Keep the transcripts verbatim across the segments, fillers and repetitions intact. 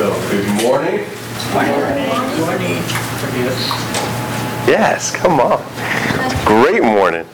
Well, good morning. Morning. Morning. Yes, come on. Great morning.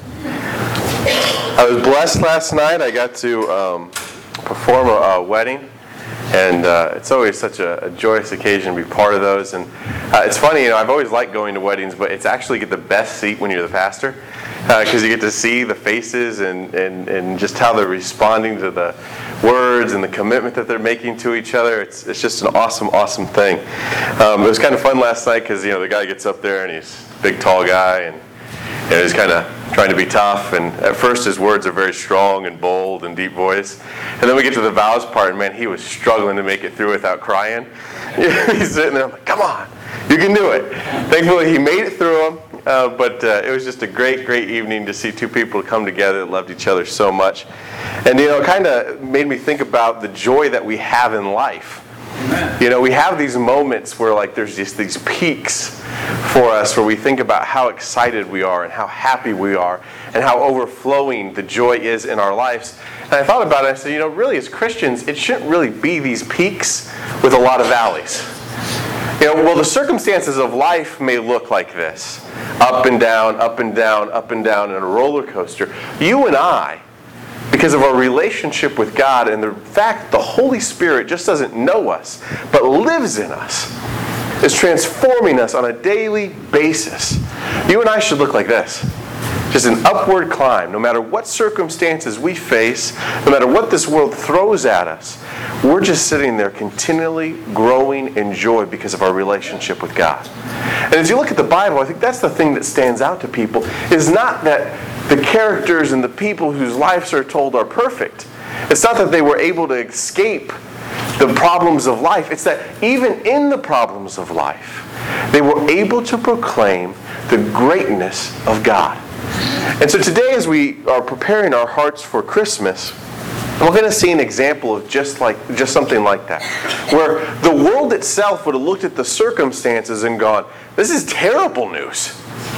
I was blessed last night. I got to um, perform a, a wedding, and uh, it's always such a, a joyous occasion to be part of those. And uh, it's funny, you know, I've always liked going to weddings, but it's actually get the best seat when you're the pastor, because uh, you get to see the faces and, and, and just how they're responding to the words and the commitment that they're making to each other. It's it's just an awesome, awesome thing. Um, it was kind of fun last night because, you know, the guy gets up there and he's a big, tall guy, and you know, he's kind of trying to be tough. And at first his words are very strong and bold and deep voice. And then we get to the vows part, and man, he was struggling to make it through without crying. He's sitting there, I'm like, come on, you can do it. Thankfully, he made it through them. Uh, but uh, it was just a great, great evening to see two people come together that loved each other so much. And, you know, it kind of made me think about the joy that we have in life. Amen. You know, we have these moments where, like, there's just these peaks for us where we think about how excited we are and how happy we are and how overflowing the joy is in our lives. And I thought about it, and I said, you know, really, as Christians, it shouldn't really be these peaks with a lot of valleys. You know, well, the circumstances of life may look like this. Up and down, up and down, up and down in a roller coaster. You and I, because of our relationship with God and the fact the Holy Spirit just doesn't know us, but lives in us, is transforming us on a daily basis. You and I should look like this. Just an upward climb. No matter what circumstances we face, no matter what this world throws at us, we're just sitting there continually growing in joy because of our relationship with God. And as you look at the Bible, I think that's the thing that stands out to people, is not that the characters and the people whose lives are told are perfect. It's not that they were able to escape the problems of life. It's that even in the problems of life, they were able to proclaim the greatness of God. And so today, as we are preparing our hearts for Christmas, we're going to see an example of just like just something like that, where the world itself would have looked at the circumstances and gone, this is terrible news.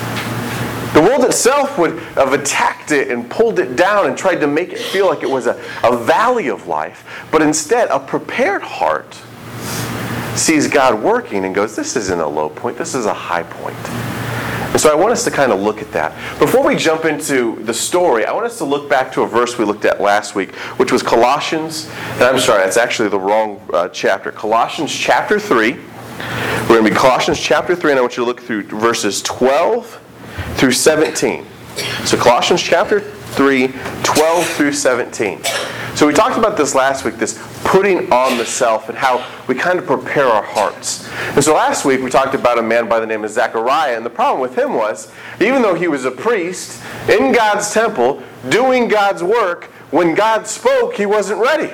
The world itself would have attacked it and pulled it down and tried to make it feel like it was a, a valley of life. But instead, a prepared heart sees God working and goes, this isn't a low point, this is a high point. And so I want us to kind of look at that. Before we jump into the story, I want us to look back to a verse we looked at last week, which was Colossians, and I'm sorry, that's actually the wrong uh, chapter. Colossians chapter three. We're going to be Colossians chapter three, and I want you to look through verses twelve through seventeen. So Colossians chapter three, twelve through seventeen. So we talked about this last week, this putting on the self and how we kind of prepare our hearts. And so last week we talked about a man by the name of Zechariah, and the problem with him was, even though he was a priest in God's temple, doing God's work, when God spoke, he wasn't ready.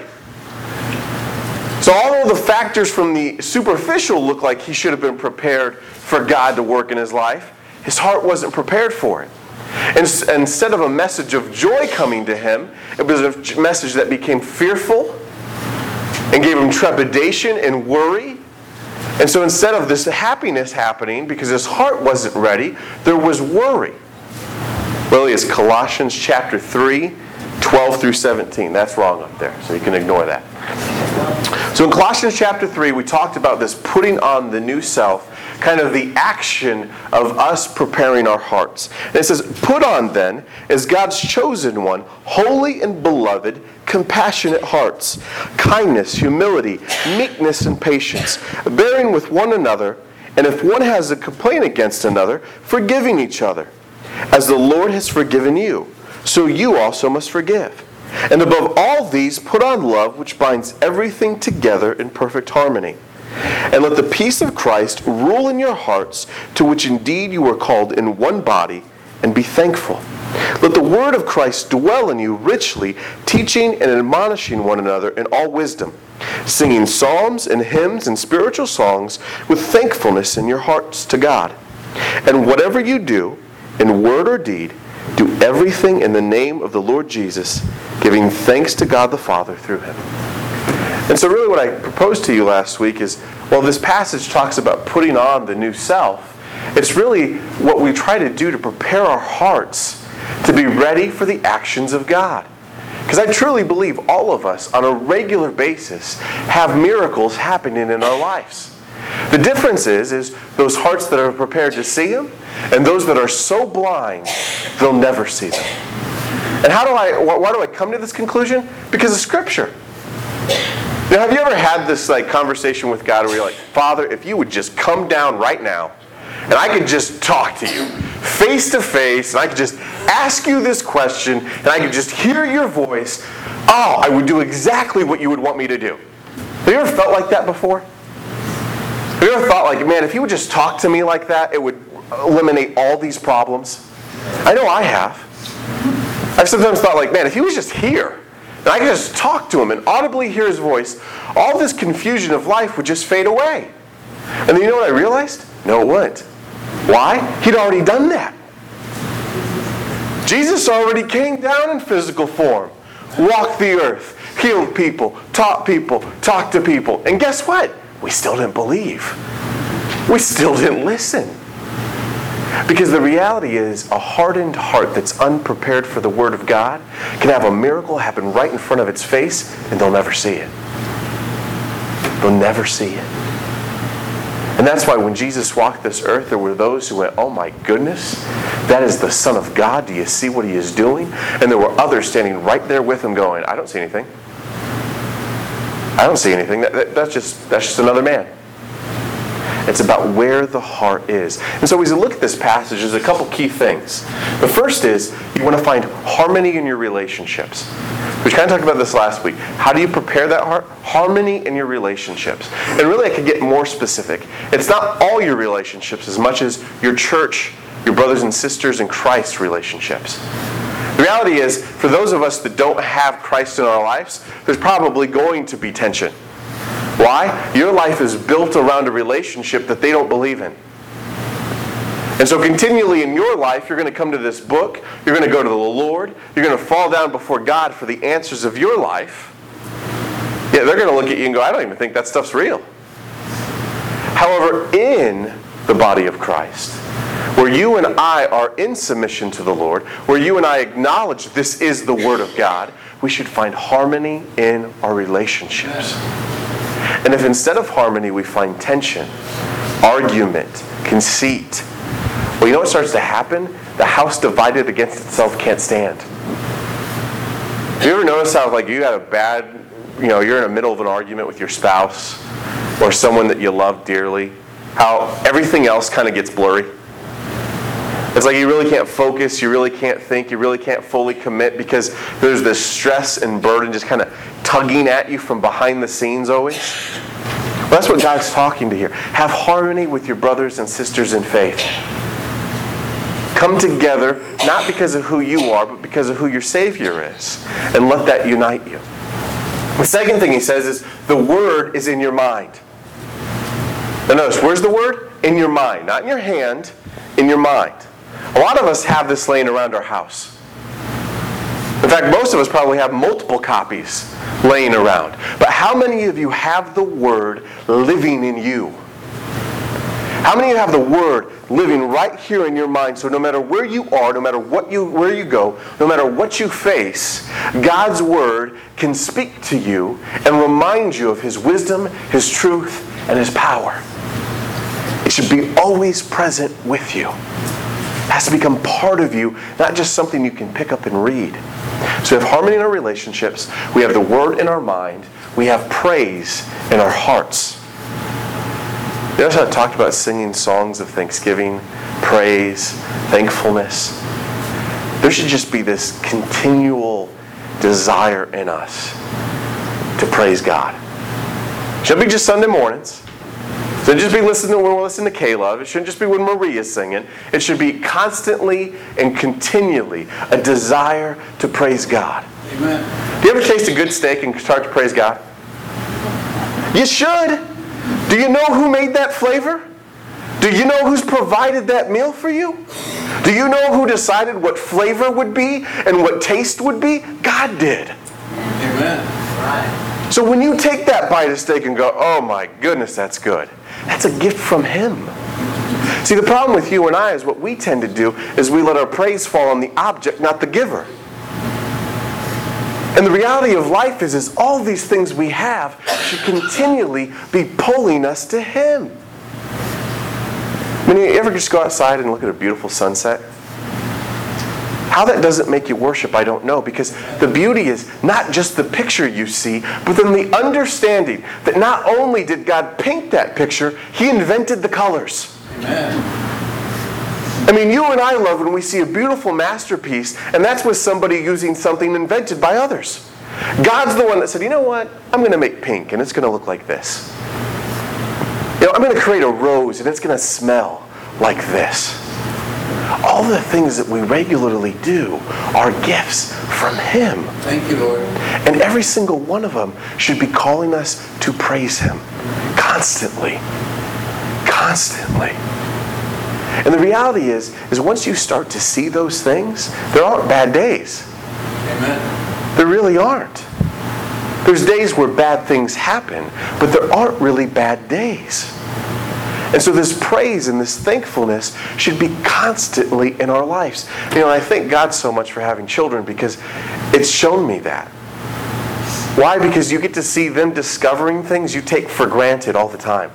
So although the factors from the superficial look like he should have been prepared for God to work in his life, his heart wasn't prepared for it. And instead of a message of joy coming to him, it was a message that became fearful and gave him trepidation and worry. And so instead of this happiness happening, because his heart wasn't ready, there was worry. Really, it's Colossians chapter three, twelve through seventeen. That's wrong up there, so you can ignore that. So in Colossians chapter three, we talked about this putting on the new self, kind of the action of us preparing our hearts. And it says, put on then, as God's chosen one, holy and beloved, compassionate hearts, kindness, humility, meekness, and patience, bearing with one another, and if one has a complaint against another, forgiving each other. As the Lord has forgiven you, so you also must forgive. And above all these, put on love, which binds everything together in perfect harmony. And let the peace of Christ rule in your hearts, to which indeed you were called in one body, and be thankful. Let the word of Christ dwell in you richly, teaching and admonishing one another in all wisdom, singing psalms and hymns and spiritual songs with thankfulness in your hearts to God. And whatever you do, in word or deed, do everything in the name of the Lord Jesus, giving thanks to God the Father through him. And so really what I proposed to you last week is, well, this passage talks about putting on the new self. It's really what we try to do to prepare our hearts to be ready for the actions of God. Because I truly believe all of us on a regular basis have miracles happening in our lives. The difference is, is those hearts that are prepared to see them and those that are so blind they'll never see them. And how do I, why do I come to this conclusion? Because of Scripture. Now, have you ever had this like conversation with God where you're like, Father, if you would just come down right now and I could just talk to you face to face and I could just ask you this question and I could just hear your voice, oh, I would do exactly what you would want me to do. Have you ever felt like that before? Have you ever thought like, man, if you would just talk to me like that, it would eliminate all these problems? I know I have. I've sometimes thought like, man, if he was just here, and I could just talk to him and audibly hear his voice, all this confusion of life would just fade away. And then you know what I realized? No, it wouldn't. Why? He'd already done that. Jesus already came down in physical form, walked the earth, healed people, taught people, talked to people. And guess what? We still didn't believe. We still didn't listen. Because the reality is, a hardened heart that's unprepared for the Word of God can have a miracle happen right in front of its face, and they'll never see it. They'll never see it. And that's why when Jesus walked this earth, there were those who went, oh my goodness, that is the Son of God. Do you see what He is doing? And there were others standing right there with Him going, I don't see anything. I don't see anything. That, that, that's just that's just another man. It's about where the heart is. And so as we look at this passage, there's a couple key things. The first is you want to find harmony in your relationships. We kind of talked about this last week. How do you prepare that heart? Harmony in your relationships. And really I could get more specific. It's not all your relationships as much as your church, your brothers and sisters in Christ relationships. The reality is, for those of us that don't have Christ in our lives, there's probably going to be tension. Why? Your life is built around a relationship that they don't believe in. And so continually in your life, you're going to come to this book, you're going to go to the Lord, you're going to fall down before God for the answers of your life. Yeah, they're going to look at you and go, I don't even think that stuff's real. However, in the body of Christ, where you and I are in submission to the Lord, where you and I acknowledge this is the Word of God, we should find harmony in our relationships. And if instead of harmony we find tension, argument, conceit, well, you know what starts to happen? The house divided against itself can't stand. Have you ever noticed how like you had a bad, you know, you're in the middle of an argument with your spouse or someone that you love dearly, how everything else kind of gets blurry? It's like you really can't focus, you really can't think, you really can't fully commit because there's this stress and burden just kind of tugging at you from behind the scenes always. Well, that's what God's talking to here. Have harmony with your brothers and sisters in faith. Come together, not because of who you are, but because of who your Savior is. And let that unite you. The second thing he says is, the Word is in your mind. Now notice, where's the Word? In your mind. Not in your hand, in your mind. A lot of us have this laying around our house. In fact, most of us probably have multiple copies laying around. But how many of you have the Word living in you? How many of you have the Word living right here in your mind? So no matter where you are, no matter what you where you go, no matter what you face, God's Word can speak to you and remind you of His wisdom, His truth, and His power. It should be always present with you. It has to become part of you, not just something you can pick up and read. So we have harmony in our relationships, we have the Word in our mind, we have praise in our hearts. You notice how I talked about singing songs of thanksgiving, praise, thankfulness? There should just be this continual desire in us to praise God. It shouldn't be just Sunday mornings. It shouldn't just be listening when we're listening to K-Love. It shouldn't just be when Maria's singing. It should be constantly and continually a desire to praise God. Amen. Do you ever taste a good steak and start to praise God? You should. Do you know who made that flavor? Do you know who's provided that meal for you? Do you know who decided what flavor would be and what taste would be? God did. Amen. Right. So when you take that bite of steak and go, oh my goodness, that's good. That's a gift from Him. See, the problem with you and I is what we tend to do is we let our praise fall on the object, not the giver. And the reality of life is, is all these things we have should continually be pulling us to Him. I mean, you ever just go outside and look at a beautiful sunset? How that doesn't make you worship, I don't know, because the beauty is not just the picture you see, but then the understanding that not only did God paint that picture, He invented the colors. Amen. I mean, you and I love when we see a beautiful masterpiece, and that's with somebody using something invented by others. God's the one that said, you know what? I'm going to make pink, and it's going to look like this. You know, I'm going to create a rose, and it's going to smell like this. All the things that we regularly do are gifts from Him. Thank you, Lord. And every single one of them should be calling us to praise Him constantly. Constantly. And the reality is, is once you start to see those things, there aren't bad days. Amen. There really aren't. There's days where bad things happen, but there aren't really bad days. And so this praise and this thankfulness should be constantly in our lives. You know, I thank God so much for having children because it's shown me that. Why? Because you get to see them discovering things you take for granted all the time.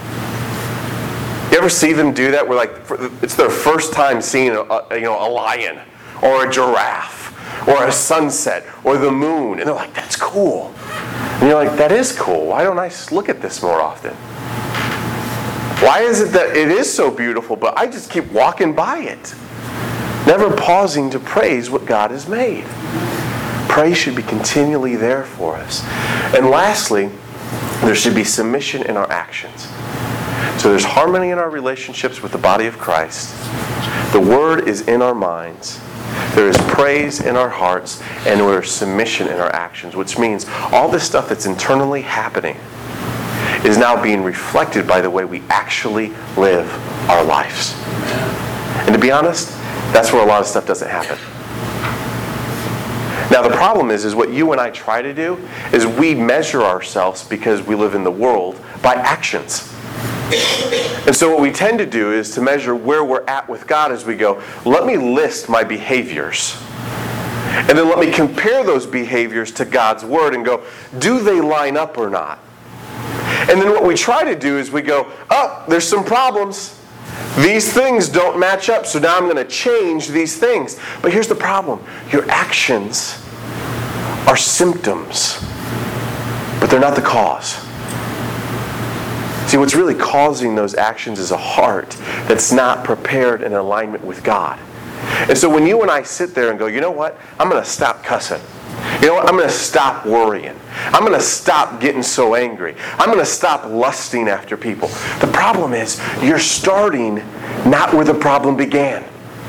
You ever see them do that where like it's their first time seeing a, a, you know, a lion or a giraffe or a sunset or the moon, and they're like, that's cool. And you're like, that is cool. Why don't I look at this more often? Why is it that it is so beautiful, but I just keep walking by it, never pausing to praise what God has made? Praise should be continually there for us. And lastly, there should be submission in our actions. So there's harmony in our relationships with the body of Christ. The Word is in our minds. There is praise in our hearts, and there's submission in our actions, which means all this stuff that's internally happening is now being reflected by the way we actually live our lives. And to be honest, that's where a lot of stuff doesn't happen. Now the problem is, is what you and I try to do is we measure ourselves because we live in the world by actions. And so what we tend to do is to measure where we're at with God as we go, let me list my behaviors. And then let me compare those behaviors to God's Word and go, do they line up or not? And then what we try to do is we go, oh, there's some problems. These things don't match up, so now I'm going to change these things. But here's the problem. Your actions are symptoms, but they're not the cause. See, what's really causing those actions is a heart that's not prepared in alignment with God. And so when you and I sit there and go, you know what? I'm going to stop cussing. You know what? I'm going to stop worrying. I'm going to stop getting so angry. I'm going to stop lusting after people. The problem is, you're starting not where the problem began.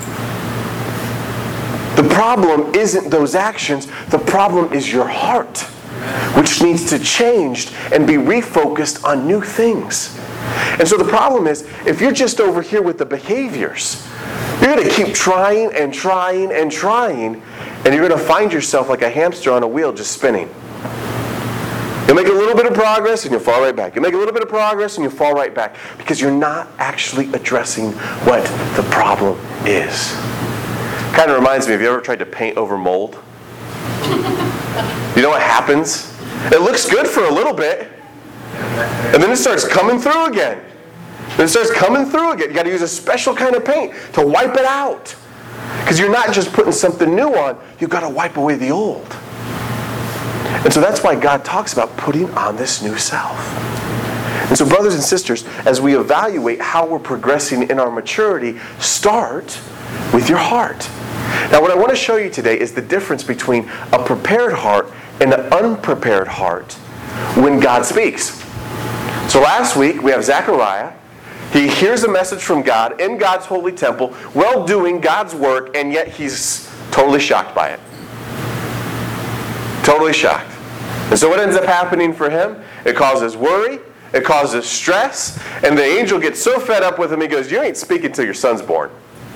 The problem isn't those actions. The problem is your heart, which needs to change and be refocused on new things. And so the problem is, if you're just over here with the behaviors, you're going to keep trying and trying and trying, and you're going to find yourself like a hamster on a wheel just spinning. You'll make a little bit of progress and you'll fall right back. You'll make a little bit of progress and you'll fall right back because you're not actually addressing what the problem is. Kind of reminds me, have you ever tried to paint over mold? You know what happens? It looks good for a little bit, and then it starts coming through again. And it starts coming through again. You got to use a special kind of paint to wipe it out. Because you're not just putting something new on, you've got to wipe away the old. And so that's why God talks about putting on this new self. And so brothers and sisters, as we evaluate how we're progressing in our maturity, start with your heart. Now what I want to show you today is the difference between a prepared heart and an unprepared heart when God speaks. So last week we have Zechariah. He hears a message from God in God's holy temple, well doing God's work, and yet he's totally shocked by it. Totally shocked. And so what ends up happening for him? It causes worry, it causes stress, and the angel gets so fed up with him, he goes, you ain't speaking till your son's born.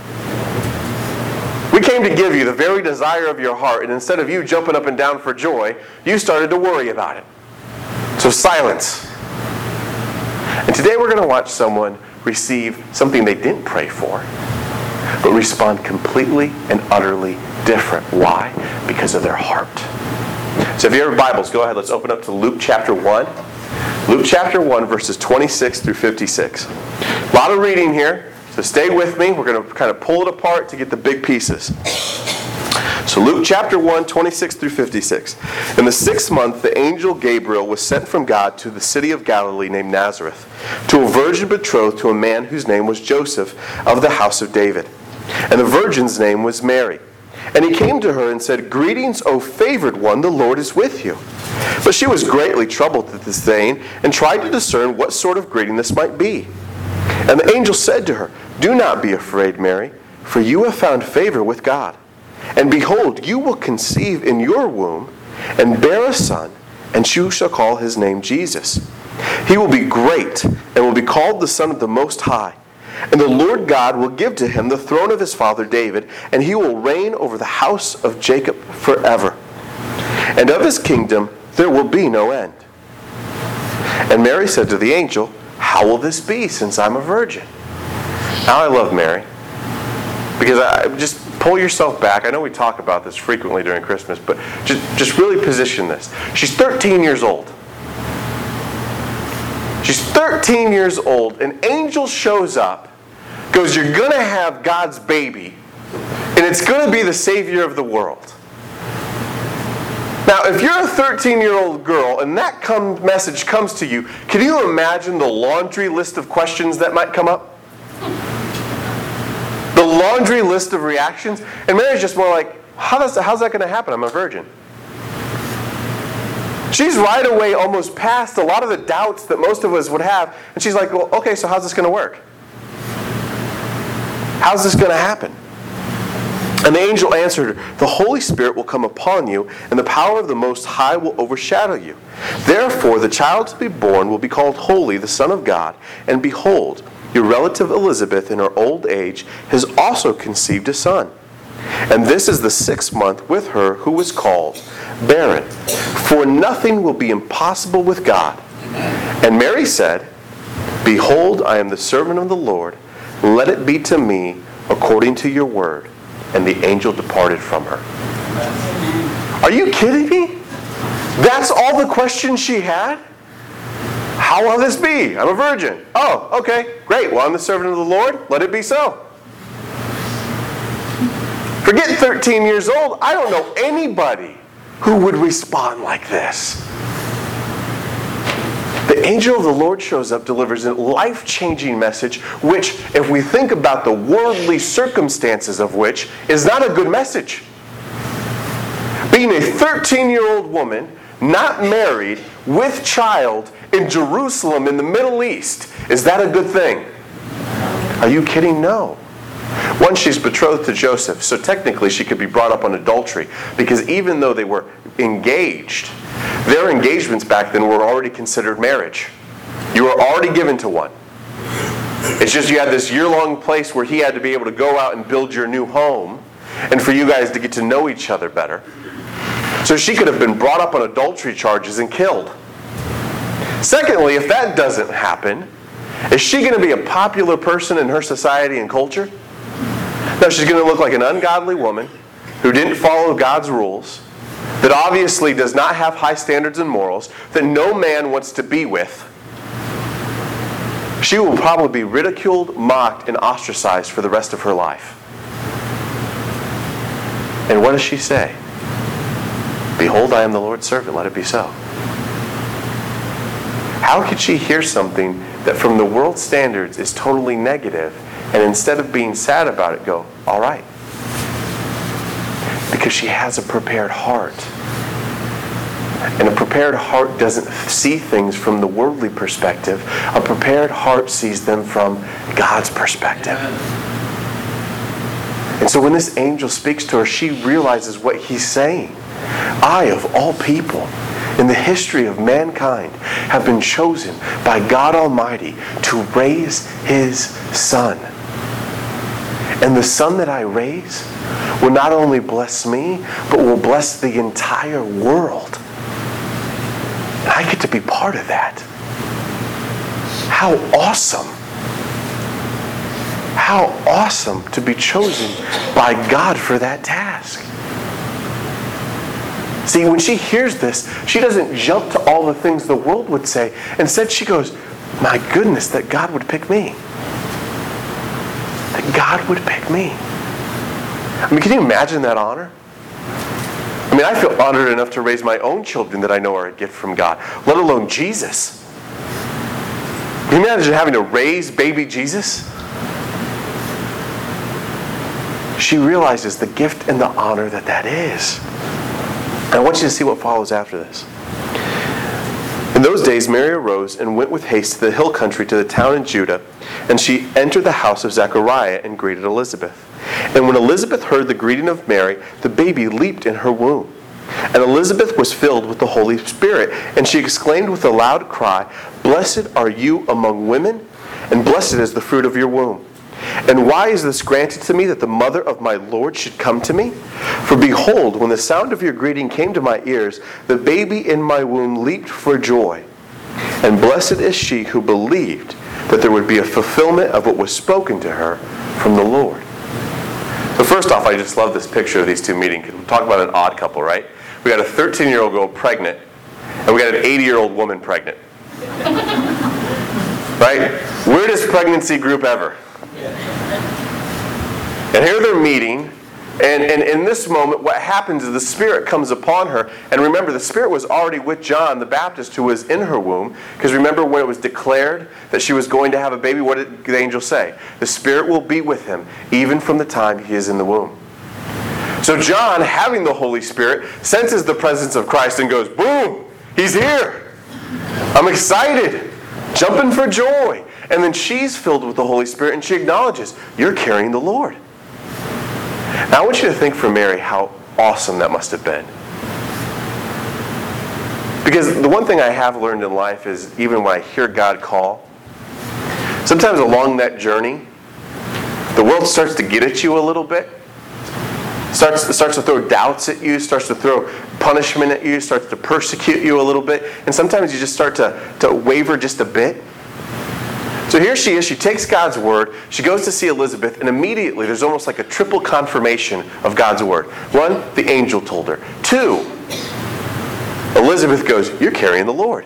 We came to give you the very desire of your heart, and instead of you jumping up and down for joy, you started to worry about it. So silence. And today we're going to watch someone receive something they didn't pray for, but respond completely and utterly different. Why? Because of their heart. So if you have your Bibles, go ahead. Let's open up to Luke chapter one. Luke chapter one, verses twenty-six through fifty-six. A lot of reading here, so stay with me. We're going to kind of pull it apart to get the big pieces. So Luke chapter one, twenty-six through fifty-six. In the sixth month, the angel Gabriel was sent from God to the city of Galilee named Nazareth, to a virgin betrothed to a man whose name was Joseph, of the house of David. And the virgin's name was Mary. And he came to her and said, "Greetings, O favored one, the Lord is with you." But she was greatly troubled at this saying, and tried to discern what sort of greeting this might be. And the angel said to her, "Do not be afraid, Mary, for you have found favor with God. And behold, you will conceive in your womb, and bear a son, and you shall call his name Jesus. He will be great, and will be called the Son of the Most High. And the Lord God will give to him the throne of his father David, and he will reign over the house of Jacob forever. And of his kingdom there will be no end." And Mary said to the angel, "How will this be, since I'm a virgin?" Now I love Mary, because I just pull yourself back. I know we talk about this frequently during Christmas, but just, just really position this. She's thirteen years old. She's thirteen years old. An angel shows up, goes, "You're going to have God's baby, and it's going to be the Savior of the world." Now, if you're a thirteen-year-old girl and that come, message comes to you, can you imagine the laundry list of questions that might come up? The laundry list of reactions? And Mary's just more like, How does, how's that going to happen? I'm a virgin. She's right away almost past a lot of the doubts that most of us would have. And she's like, well, okay, so how's this going to work? How's this going to happen? And the angel answered her, "The Holy Spirit will come upon you, and the power of the Most High will overshadow you. Therefore, the child to be born will be called Holy, the Son of God. And behold, your relative Elizabeth, in her old age, has also conceived a son. And this is the sixth month with her who was called barren. For nothing will be impossible with God." And Mary said, "Behold, I am the servant of the Lord. Let it be to me according to your word." And the angel departed from her. Are you kidding me? That's all the questions she had? How will this be? I'm a virgin. Oh, okay, great. Well, I'm the servant of the Lord. Let it be so. Forget thirteen years old. I don't know anybody who would respond like this. The angel of the Lord shows up, delivers a life-changing message, which, if we think about the worldly circumstances of which, is not a good message. Being a thirteen-year-old woman, not married, with child, in Jerusalem, in the Middle East, is that a good thing? Are you kidding? No. One, she's betrothed to Joseph, so technically she could be brought up on adultery, because even though they were engaged, their engagements back then were already considered marriage. You were already given to one. It's just you had this year-long place where he had to be able to go out and build your new home, and for you guys to get to know each other better. So she could have been brought up on adultery charges and killed. Secondly, if that doesn't happen, is she going to be a popular person in her society and culture? No, she's going to look like an ungodly woman who didn't follow God's rules, that obviously does not have high standards and morals, that no man wants to be with. She will probably be ridiculed, mocked, and ostracized for the rest of her life. And what does she say? "Behold, I am the Lord's servant, let it be so." How could she hear something that from the world's standards is totally negative, and instead of being sad about it, go, all right? Because she has a prepared heart. And a prepared heart doesn't see things from the worldly perspective. A prepared heart sees them from God's perspective. And so when this angel speaks to her, she realizes what he's saying. I, of all people, in the history of mankind, have been chosen by God Almighty to raise His Son. And the Son that I raise will not only bless me, but will bless the entire world. And I get to be part of that. How awesome. How awesome to be chosen by God for that task. See, when she hears this, she doesn't jump to all the things the world would say. Instead, she goes, my goodness, that God would pick me. That God would pick me. I mean, can you imagine that honor? I mean, I feel honored enough to raise my own children that I know are a gift from God, let alone Jesus. Can you imagine having to raise baby Jesus? She realizes the gift and the honor that that is. And I want you to see what follows after this. In those days, Mary arose and went with haste to the hill country to the town in Judah, and she entered the house of Zechariah and greeted Elizabeth. And when Elizabeth heard the greeting of Mary, the baby leaped in her womb. And Elizabeth was filled with the Holy Spirit, and she exclaimed with a loud cry, "Blessed are you among women, and blessed is the fruit of your womb. And why is this granted to me, that the mother of my Lord should come to me? For behold, when the sound of your greeting came to my ears, the baby in my womb leaped for joy. And blessed is she who believed that there would be a fulfillment of what was spoken to her from the Lord." So first off, I just love this picture of these two meeting. We talk about an odd couple, right? We got a thirteen-year-old girl pregnant, and we got an eighty-year-old woman pregnant. Right? Weirdest pregnancy group ever. And here they're meeting, and, and in this moment, what happens is the Spirit comes upon her. And remember, the Spirit was already with John the Baptist, who was in her womb. Because remember when it was declared that she was going to have a baby, what did the angel say? The Spirit will be with him, even from the time he is in the womb. So John, having the Holy Spirit, senses the presence of Christ and goes, boom, he's here. I'm excited, jumping for joy. And then she's filled with the Holy Spirit, and she acknowledges, you're carrying the Lord. Now I want you to think for Mary how awesome that must have been. Because the one thing I have learned in life is, even when I hear God call, sometimes along that journey, the world starts to get at you a little bit. Starts, starts to throw doubts at you, starts to throw punishment at you, starts to persecute you a little bit. And sometimes you just start to, to waver just a bit. So here she is, she takes God's word, she goes to see Elizabeth, and immediately there's almost like a triple confirmation of God's word. One, the angel told her. Two, Elizabeth goes, you're carrying the Lord.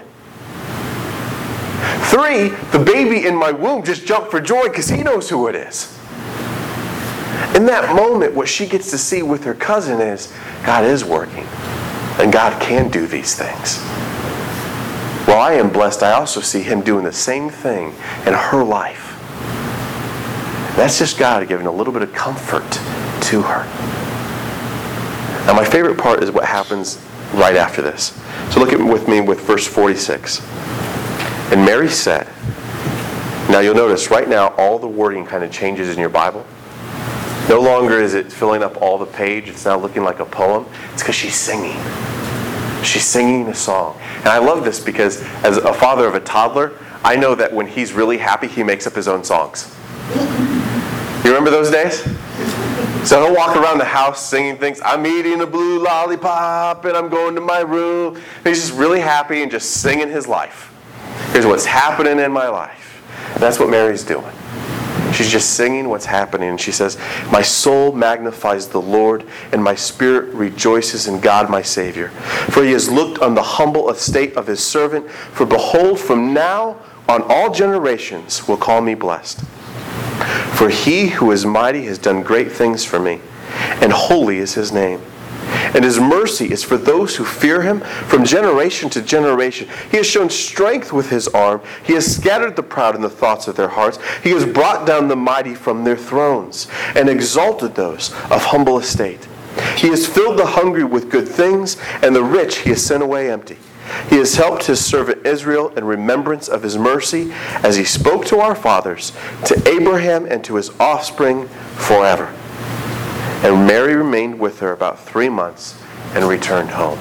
Three, the baby in my womb just jumped for joy because he knows who it is. In that moment, what she gets to see with her cousin is, God is working, and God can do these things. While I am blessed, I also see him doing the same thing in her life. That's just God giving a little bit of comfort to her. Now my favorite part is what happens right after this. So look at with me with verse forty-six. And Mary said, now you'll notice right now all the wording kind of changes in your Bible. No longer is it filling up all the page. It's now looking like a poem. It's because she's singing. She's singing a song. And I love this because as a father of a toddler, I know that when he's really happy, he makes up his own songs. You remember those days? So he'll walk around the house singing things. I'm eating a blue lollipop and I'm going to my room. And he's just really happy and just singing his life. Here's what's happening in my life. And that's what Mary's doing. She's just singing what's happening. And she says, my soul magnifies the Lord, and my spirit rejoices in God my Savior. For he has looked on the humble estate of his servant. For behold, from now on all generations will call me blessed. For he who is mighty has done great things for me, and holy is his name. And his mercy is for those who fear him from generation to generation. He has shown strength with his arm. He has scattered the proud in the thoughts of their hearts. He has brought down the mighty from their thrones and exalted those of humble estate. He has filled the hungry with good things, and the rich he has sent away empty. He has helped his servant Israel in remembrance of his mercy, as he spoke to our fathers, to Abraham and to his offspring forever. And Mary remained with her about three months and returned home.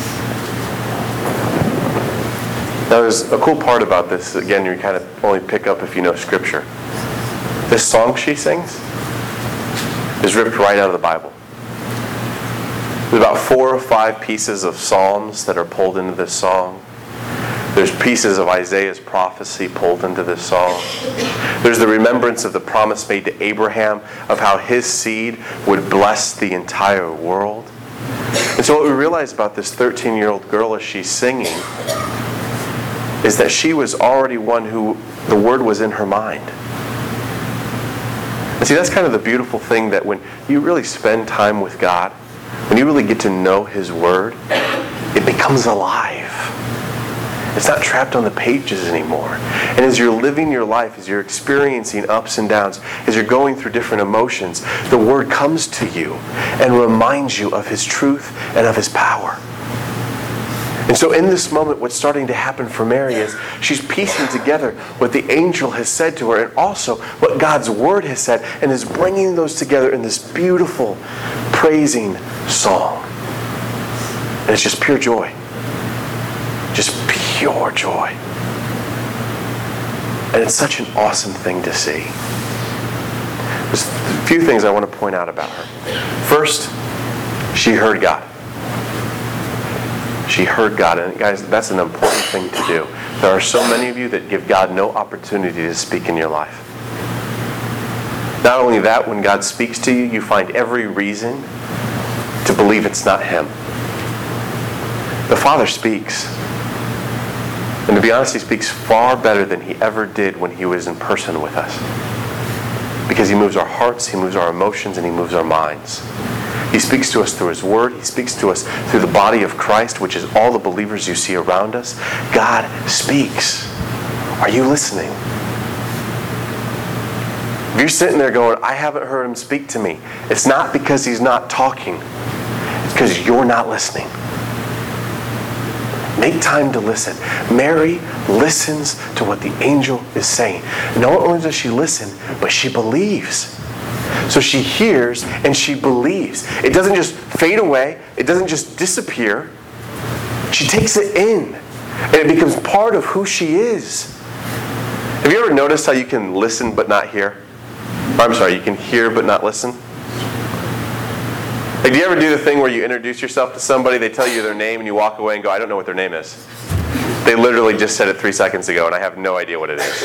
Now there's a cool part about this. Again, you kind of only pick up if you know Scripture. This song she sings is ripped right out of the Bible. There's about four or five pieces of Psalms that are pulled into this song. There's pieces of Isaiah's prophecy pulled into this song. There's the remembrance of the promise made to Abraham of how his seed would bless the entire world. And so what we realize about this thirteen-year-old girl as she's singing is that she was already one who the Word was in her mind. And see, that's kind of the beautiful thing, that when you really spend time with God, when you really get to know His Word, it becomes alive. It's not trapped on the pages anymore. And as you're living your life, as you're experiencing ups and downs, as you're going through different emotions, the Word comes to you and reminds you of His truth and of His power. And so in this moment, what's starting to happen for Mary is she's piecing together what the angel has said to her and also what God's Word has said, and is bringing those together in this beautiful, praising song. And it's just pure joy. Just pure joy. And it's such an awesome thing to see. There's a few things I want to point out about her. First, she heard God. She heard God. And guys, that's an important thing to do. There are so many of you that give God no opportunity to speak in your life. Not only that, when God speaks to you, you find every reason to believe it's not Him. The Father speaks. And to be honest, He speaks far better than He ever did when He was in person with us. Because He moves our hearts, He moves our emotions, and He moves our minds. He speaks to us through His Word. He speaks to us through the body of Christ, which is all the believers you see around us. God speaks. Are you listening? If you're sitting there going, I haven't heard Him speak to me, it's not because He's not talking. It's because you're not listening. Make time to listen. Mary listens to what the angel is saying. Not only does she listen, but she believes. So she hears and she believes. It doesn't just fade away. It doesn't just disappear. She takes it in. And it becomes part of who she is. Have you ever noticed how you can listen but not hear? Or, I'm sorry, you can hear but not listen? Like, do you ever do the thing where you introduce yourself to somebody, they tell you their name, and you walk away and go, I don't know what their name is. They literally just said it three seconds ago, and I have no idea what it is.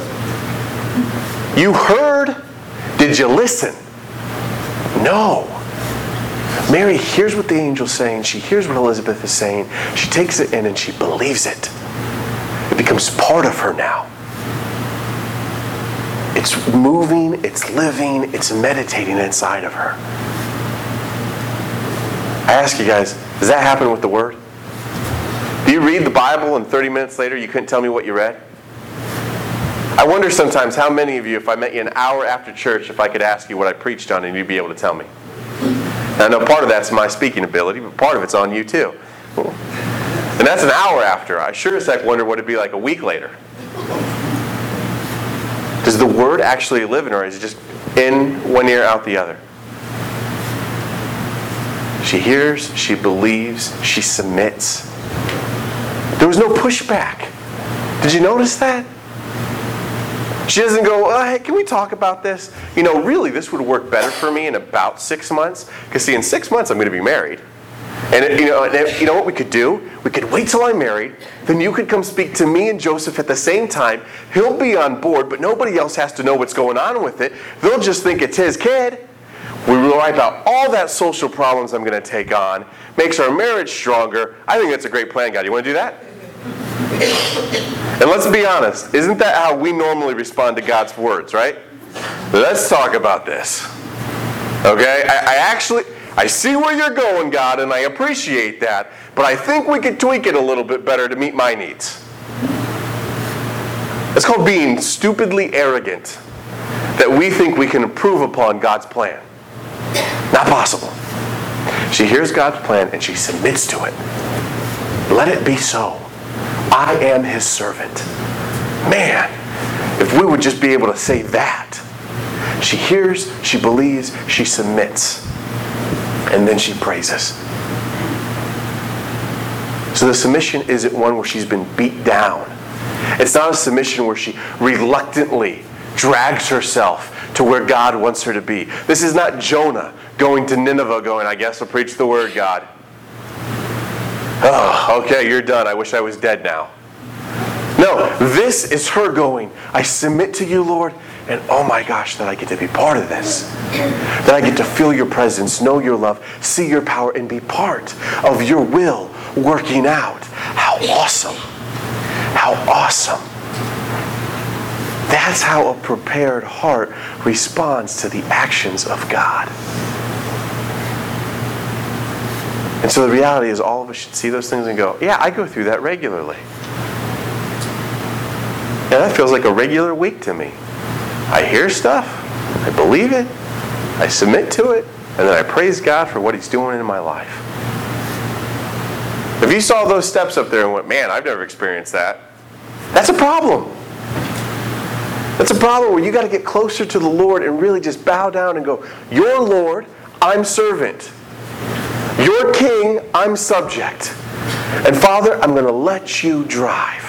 You heard. Did you listen? No. Mary hears what the angel's saying. She hears what Elizabeth is saying. She takes it in and she believes it. It becomes part of her now. It's moving, it's living, it's meditating inside of her. I ask you guys, does that happen with the Word? Do you read the Bible and thirty minutes later you couldn't tell me what you read? I wonder sometimes how many of you, if I met you an hour after church, if I could ask you what I preached on and you'd be able to tell me. And I know part of that's my speaking ability, but part of it's on you too. And that's an hour after. I sure as heck wonder what it'd be like a week later. Does the Word actually live in her, or is it just in one ear, out the other? She hears, she believes, she submits. There was no pushback. Did you notice that? She doesn't go, oh, hey, can we talk about this? You know, really, this would work better for me in about six months. Because, see, in six months, I'm going to be married. And, it, you know, and it, you know what we could do? We could wait till I'm married. Then you could come speak to me and Joseph at the same time. He'll be on board, but nobody else has to know what's going on with it. They'll just think it's his kid. We will wipe out all that social problems I'm going to take on. Makes our marriage stronger. I think that's a great plan, God. You want to do that? And let's be honest, isn't that how we normally respond to God's words, right? Let's talk about this. Okay? I, I actually, I see where you're going, God, and I appreciate that, but I think we could tweak it a little bit better to meet my needs. It's called being stupidly arrogant, that we think we can improve upon God's plan. Not possible. She hears God's plan and she submits to it. Let it be so. I am His servant. Man, if we would just be able to say that. She hears, she believes, she submits. And then she praises. So the submission isn't one where she's been beat down. It's not a submission where she reluctantly drags herself to where God wants her to be. This is not Jonah going to Nineveh going, I guess I'll preach the word, God. Oh, okay, you're done. I wish I was dead now. No, this is her going, I submit to you, Lord, and oh my gosh, that I get to be part of this. That I get to feel your presence, know your love, see your power, and be part of your will working out. How awesome. How awesome. That's how a prepared heart responds to the actions of God. And so the reality is all of us should see those things and go, yeah, I go through that regularly. Yeah, that feels like a regular week to me. I hear stuff, I believe it, I submit to it, and then I praise God for what He's doing in my life. If you saw those steps up there and went, man, I've never experienced that, that's a problem. That's a problem where you got to get closer to the Lord and really just bow down and go, you're Lord, I'm servant. You're King, I'm subject. And Father, I'm going to let you drive.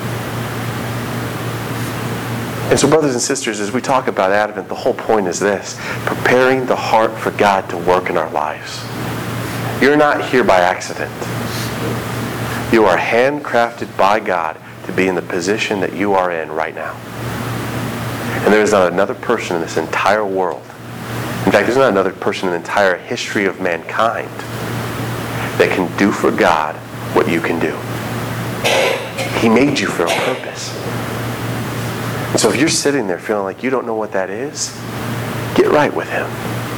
And so, brothers and sisters, as we talk about Advent, the whole point is this: preparing the heart for God to work in our lives. You're not here by accident. You are handcrafted by God to be in the position that you are in right now. And there is not another person in this entire world, in fact, there's not another person in the entire history of mankind that can do for God what you can do. He made you for a purpose. And so if you're sitting there feeling like you don't know what that is, get right with Him.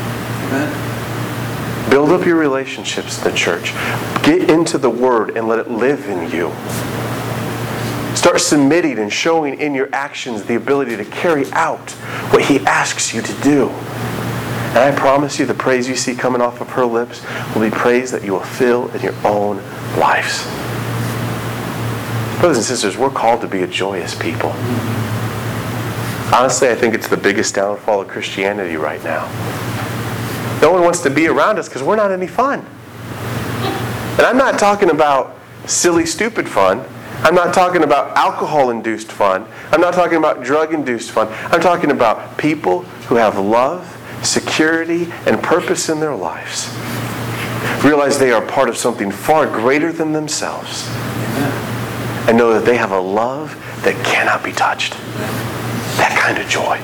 Amen. Build up your relationships in the church. Get into the Word and let it live in you. Start submitting and showing in your actions the ability to carry out what He asks you to do. And I promise you, the praise you see coming off of her lips will be praise that you will feel in your own lives. Brothers and sisters, we're called to be a joyous people. Honestly, I think it's the biggest downfall of Christianity right now. No one wants to be around us because we're not any fun. And I'm not talking about silly, stupid fun. I'm not talking about alcohol-induced fun. I'm not talking about drug-induced fun. I'm talking about people who have love, security, and purpose in their lives. Realize they are part of something far greater than themselves. And know that they have a love that cannot be touched. That kind of joy.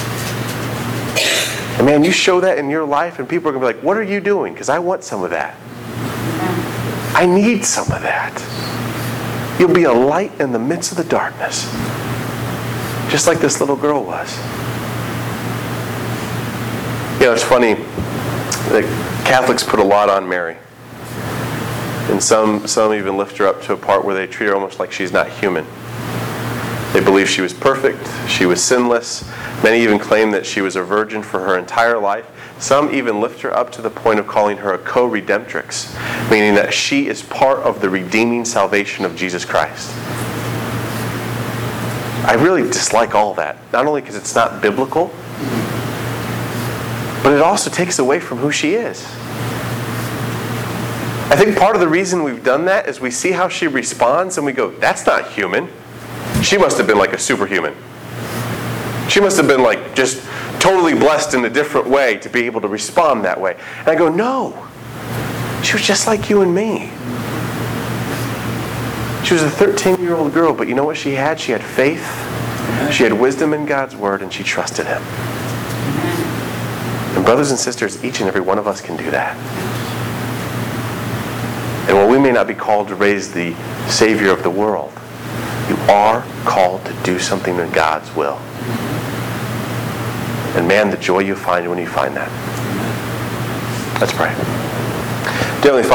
And man, you show that in your life and people are going to be like, what are you doing? Because I want some of that. I need some of that. You'll be a light in the midst of the darkness. Just like this little girl was. You know, it's funny. The Catholics put a lot on Mary. And some, some even lift her up to a part where they treat her almost like she's not human. They believe she was perfect, she was sinless. Many even claim that she was a virgin for her entire life. Some even lift her up to the point of calling her a co-redemptrix, meaning that she is part of the redeeming salvation of Jesus Christ. I really dislike all that, not only because it's not biblical, but it also takes away from who she is. I think part of the reason we've done that is we see how she responds and we go, that's not human. She must have been like a superhuman. She must have been like just totally blessed in a different way to be able to respond that way. And I go, no. She was just like you and me. She was a thirteen-year-old girl, but you know what she had? She had faith, she had wisdom in God's Word, and she trusted Him. And brothers and sisters, each and every one of us can do that. And while we may not be called to raise the Savior of the world, you are called to do something in God's will. And man, the joy you find when you find that. Let's pray. Dear Heavenly Father,